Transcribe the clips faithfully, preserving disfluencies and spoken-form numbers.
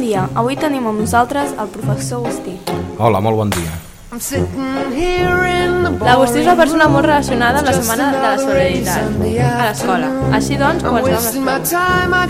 dia, avui tenim amb nosaltres el professor Agustí. Hola, molt bon dia. L'Agustí és una persona molt relacionada amb la Setmana de la Solidaritat a l'escola. Així doncs, comencem amb les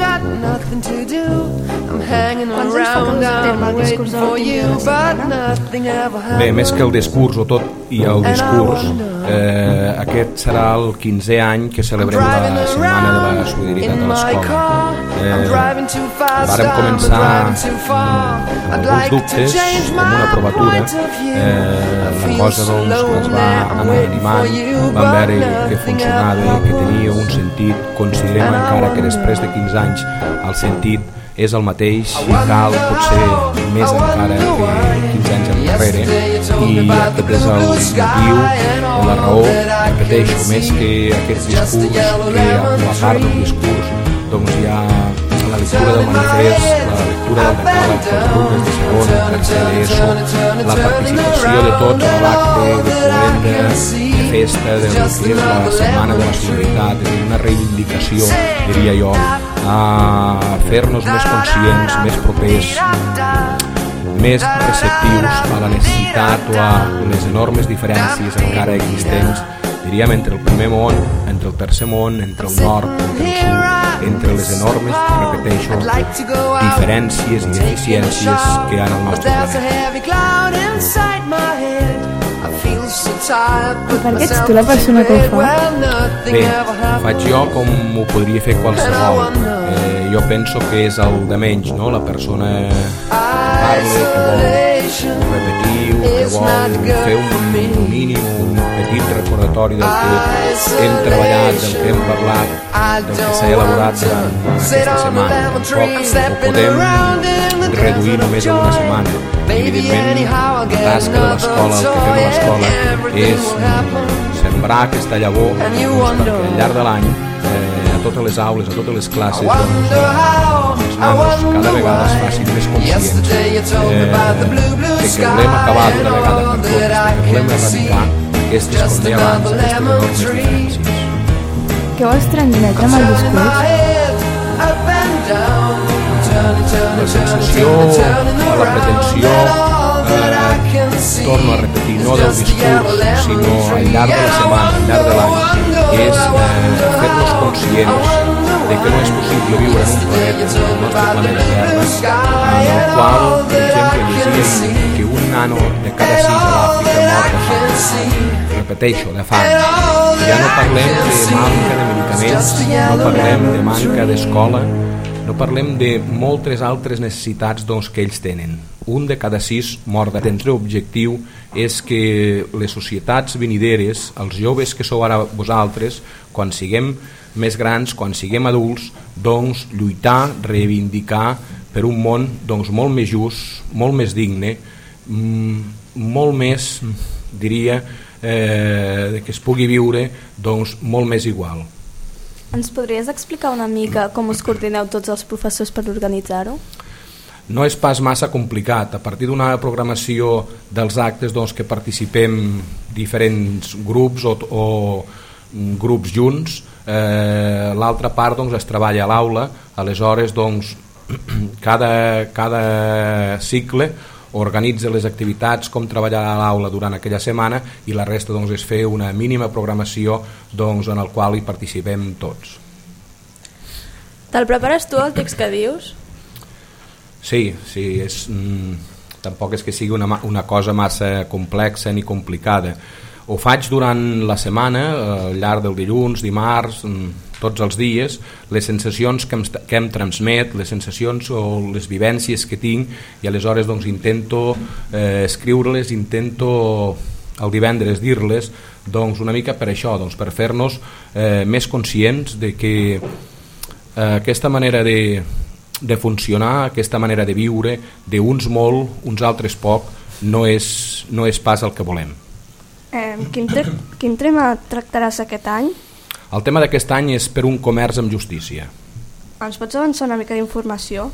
Quants anys fa que us terme el discurs de l'últim dia de la setmana? Bé, més que el discurs o tot i el discurs, eh, aquest serà el quinzè any que celebrem la Setmana de la Solidaritat a l'escola. Eh, vàrem començar amb alguns dubtes, com una provatura. Eh, la cosa doncs es va anar animant, vam veure que funcionava, que tenia un sentit. Considerem encara que després de quinze anys el sentit és el mateix i cal potser més encara que quinze anys enrere, i aquest és el motiu, la raó, repeteixo, més que aquest discurs, que amb la part del discurs doncs hi ha la lectura del manifest, la lectura del decàleg dels alumnes de segon, tercer d'ESO, la participació de tots a l'acte de cloenda, de festa, del que és la Setmana de la Solidaritat, és una reivindicació, diria jo, a fer-nos més conscients, més propers, més receptius a la necessitat o a les enormes diferències encara existents, diríem, entre el primer món, entre el tercer món, entre el nord, entre el sud, entre les enormes, repeteixo, diferències i deficiències que hi ha en el nostre planeta. I per què ets tu la persona que ho fa? Bé, ho faig jo com ho podria fer qualsevol. Eh, jo penso que és el de menys, no? La persona que parla, que vol repetir, que vol fer un mínim, un petit recordatori del que hem treballat, del que hem parlat, del que s'ha elaborat durant aquesta setmana. Tampoc ho podem reduir només a una setmana. Evidentment, la tasca de l'escola, el que fem a l'escola, és sembrar aquesta llavor perquè al llarg de l'any, eh, a totes les aules, a totes les classes, doncs, els nanos cada vegada es facin més conscients eh, de que volem acabar d'una vegada per totes, que volem erradicar aquestes, com deia abans, aquestes enormes diferències. Què vols transmetre amb el discurs? La sensació, la pretensió, eh, torno a repetir, no del discurs, sinó al llarg de la setmana, al llarg de l'any, és eh, fer-nos conscients de que no és possible viure en un planeta, en el nostre planeta Terra, en el qual, per exemple, llegia que un nano de cada sis a l'Àfrica mor de fam. Repeteixo, de fam. Ja no parlem de manca de medicaments, no parlem de manca d'escola, no parlem de moltes altres necessitats doncs, que ells tenen. Un de cada sis mor de temps. L'objectiu és que les societats venideres, els joves que sou ara vosaltres, quan siguem més grans, quan siguem adults, doncs lluitar, reivindicar per un món doncs, molt més just, molt més digne, molt més, diria, eh, que es pugui viure doncs, molt més igual. Ens podries explicar una mica com us coordineu tots els professors per organitzar-ho? No és pas massa complicat. A partir d'una programació dels actes doncs, que participem diferents grups o, o grups junts, eh, l'altra part doncs, es treballa a l'aula. Aleshores doncs, cada, cada cicle organitza les activitats, com treballar a l'aula durant aquella setmana, i la resta doncs, és fer una mínima programació doncs, en el qual hi participem tots. Te'l prepares tu el text que dius? Sí, sí, és, mm, tampoc és que sigui una, una cosa massa complexa ni complicada. Ho faig durant la setmana, al llarg del dilluns, dimarts, tots els dies, les sensacions que em, que em transmet, les sensacions o les vivències que tinc, i aleshores doncs, intento eh, escriure-les, intento el divendres dir-les, doncs, una mica per això, doncs, per fer-nos eh, més conscients de que eh, aquesta manera de, de funcionar, aquesta manera de viure, d'uns molt, uns altres poc, no és, no és pas el que volem. Eh, quin, tre quin tema tractaràs aquest any? El tema d'aquest any és per un comerç amb justícia. Ens pots avançar una mica d'informació?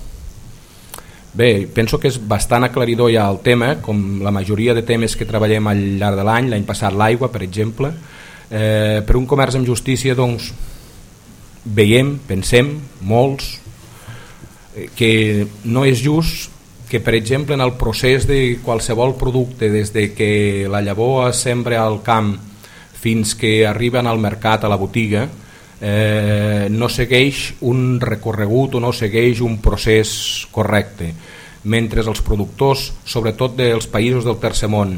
Bé, penso que és bastant aclaridor ja el tema, com la majoria de temes que treballem al llarg de l'any, l'any passat l'aigua, per exemple. Eh, per un comerç amb justícia, doncs, veiem, pensem, molts, que no és just que, per exemple, en el procés de qualsevol producte, des de que la llavor es sembra al camp fins que arriben al mercat, a la botiga, eh, no segueix un recorregut o no segueix un procés correcte, mentre els productors, sobretot dels països del tercer món,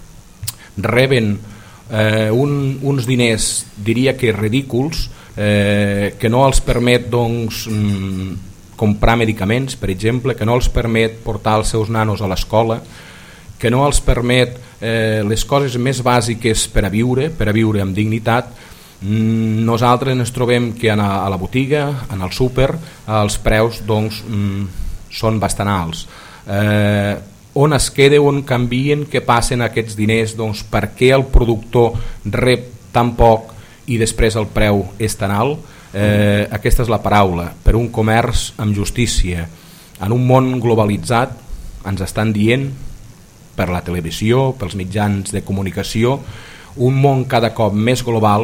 reben eh, un, uns diners, diria que ridículs, eh, que no els permet doncs, mm, comprar medicaments, per exemple, que no els permet portar els seus nanos a l'escola, que no els permet eh, les coses més bàsiques per a viure, per a viure amb dignitat. Mm, nosaltres ens trobem que a la, a la botiga, en el súper, els preus doncs, mm, són bastant alts. Eh, on es queda, on canvien, què passen aquests diners, doncs, per què el productor rep tan poc i després el preu és tan alt? Eh, aquesta és la paraula. Per un comerç amb justícia en un món globalitzat, ens estan dient per la televisió, pels mitjans de comunicació, un món cada cop més global,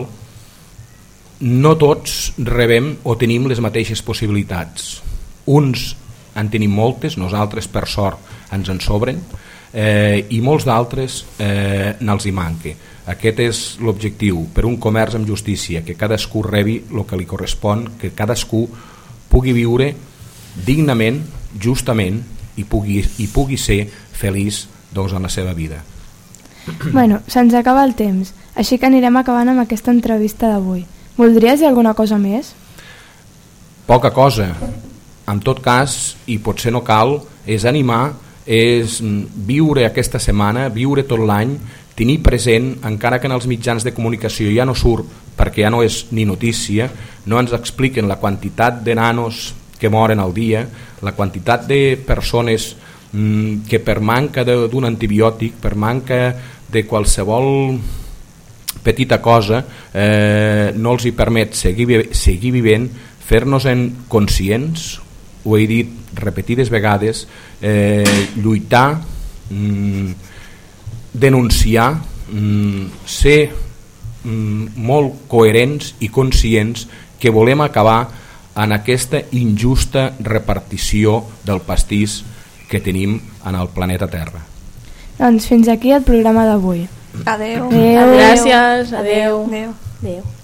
no tots rebem o tenim les mateixes possibilitats. Uns en tenim moltes, nosaltres per sort ens en sobren, eh, i molts d'altres eh, n'els hi manca. Aquest és l'objectiu, per un comerç amb justícia, que cadascú rebi el que li correspon, que cadascú pugui viure dignament, justament, i pugui, i pugui ser feliç doncs, en la seva vida. Bueno, se'ns acaba el temps, així que anirem acabant amb aquesta entrevista d'avui. Voldries dir alguna cosa més? Poca cosa. En tot cas, i potser no cal, és animar, és viure aquesta setmana, viure tot l'any, tenir present, encara que en els mitjans de comunicació ja no surt perquè ja no és ni notícia, no ens expliquen la quantitat de nanos que moren al dia, la quantitat de persones mmm, que per manca d'un antibiòtic, per manca de qualsevol petita cosa, eh, no els hi permet seguir, seguir vivent, fer-nos-en conscients, ho he dit repetides vegades, eh, lluitar, mmm, denunciar, mm, ser mm, molt coherents i conscients que volem acabar en aquesta injusta repartició del pastís que tenim en el planeta Terra. Doncs fins aquí el programa d'avui. Adeu. Adeu. Gràcies. Adeu. Adeu. Adeu.